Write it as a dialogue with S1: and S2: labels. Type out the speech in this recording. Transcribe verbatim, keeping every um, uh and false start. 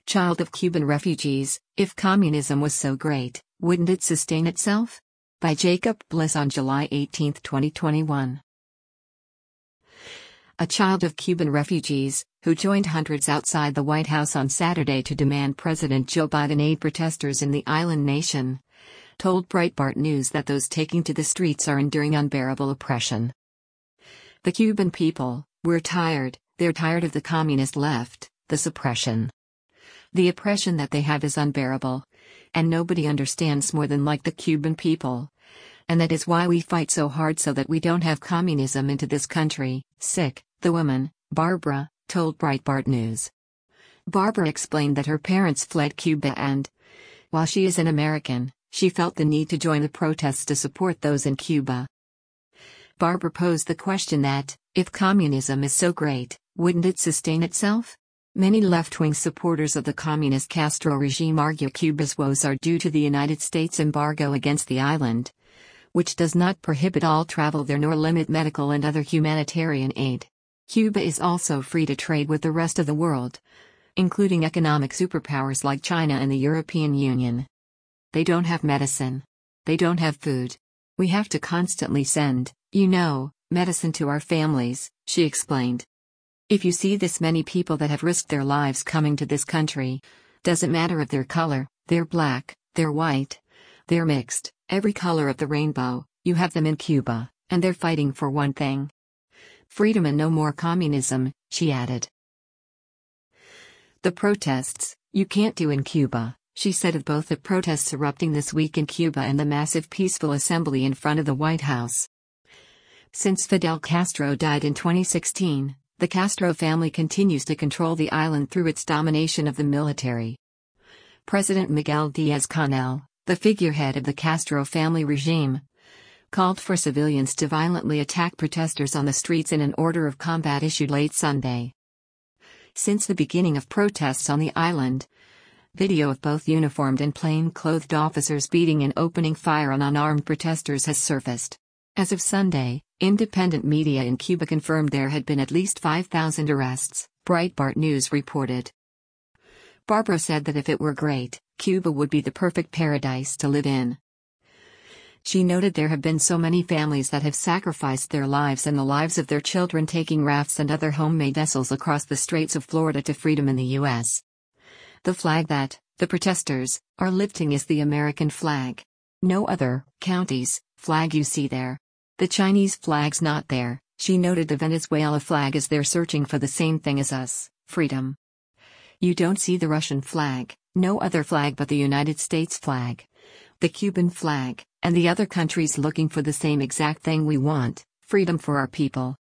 S1: Child of Cuban refugees, if communism was so great, wouldn't it sustain itself? By Jacob Bliss on July eighteenth, twenty twenty-one. A child of Cuban refugees, who joined hundreds outside the White House on Saturday to demand President Joe Biden aid protesters in the island nation, told Breitbart News that those taking to the streets are enduring unbearable oppression. The Cuban people, we're tired, they're tired of the communist left, the suppression. The oppression that they have is unbearable, and nobody understands more than like the Cuban people. And that is why we fight so hard so that we don't have communism into this country. Sick, the woman, Barbara, told Breitbart News. Barbara explained that her parents fled Cuba and, while she is an American, she felt the need to join the protests to support those in Cuba. Barbara posed the question that, if communism is so great, wouldn't it sustain itself? Many left-wing supporters of the communist Castro regime argue Cuba's woes are due to the United States embargo against the island, which does not prohibit all travel there nor limit medical and other humanitarian aid. Cuba is also free to trade with the rest of the world, including economic superpowers like China and the European Union. They don't have medicine. They don't have food. We have to constantly send, you know, medicine to our families, she explained. If you see this many people that have risked their lives coming to this country, doesn't matter if they're color, they're black, they're white, they're mixed, every color of the rainbow, you have them in Cuba, and they're fighting for one thing: freedom and no more communism, she added. The protests, you can't do in Cuba, she said of both the protests erupting this week in Cuba and the massive peaceful assembly in front of the White House. Since Fidel Castro died in twenty sixteen, the Castro family continues to control the island through its domination of the military. President Miguel Díaz-Canel, the figurehead of the Castro family regime, called for civilians to violently attack protesters on the streets in an order of combat issued late Sunday. Since the beginning of protests on the island, video of both uniformed and plain-clothed officers beating and opening fire on unarmed protesters has surfaced. As of Sunday, independent media in Cuba confirmed there had been at least five thousand arrests, Breitbart News reported. Barbara said that if it were great, Cuba would be the perfect paradise to live in. She noted there have been so many families that have sacrificed their lives and the lives of their children taking rafts and other homemade vessels across the Straits of Florida to freedom in the U S. The flag that, the protesters, are lifting is the American flag. No other, county's, flag you see there. The Chinese flag's not there, she noted. The Venezuela flag is there searching for the same thing as us, freedom. You don't see the Russian flag, no other flag but the United States flag, the Cuban flag, and the other countries looking for the same exact thing we want, freedom for our people.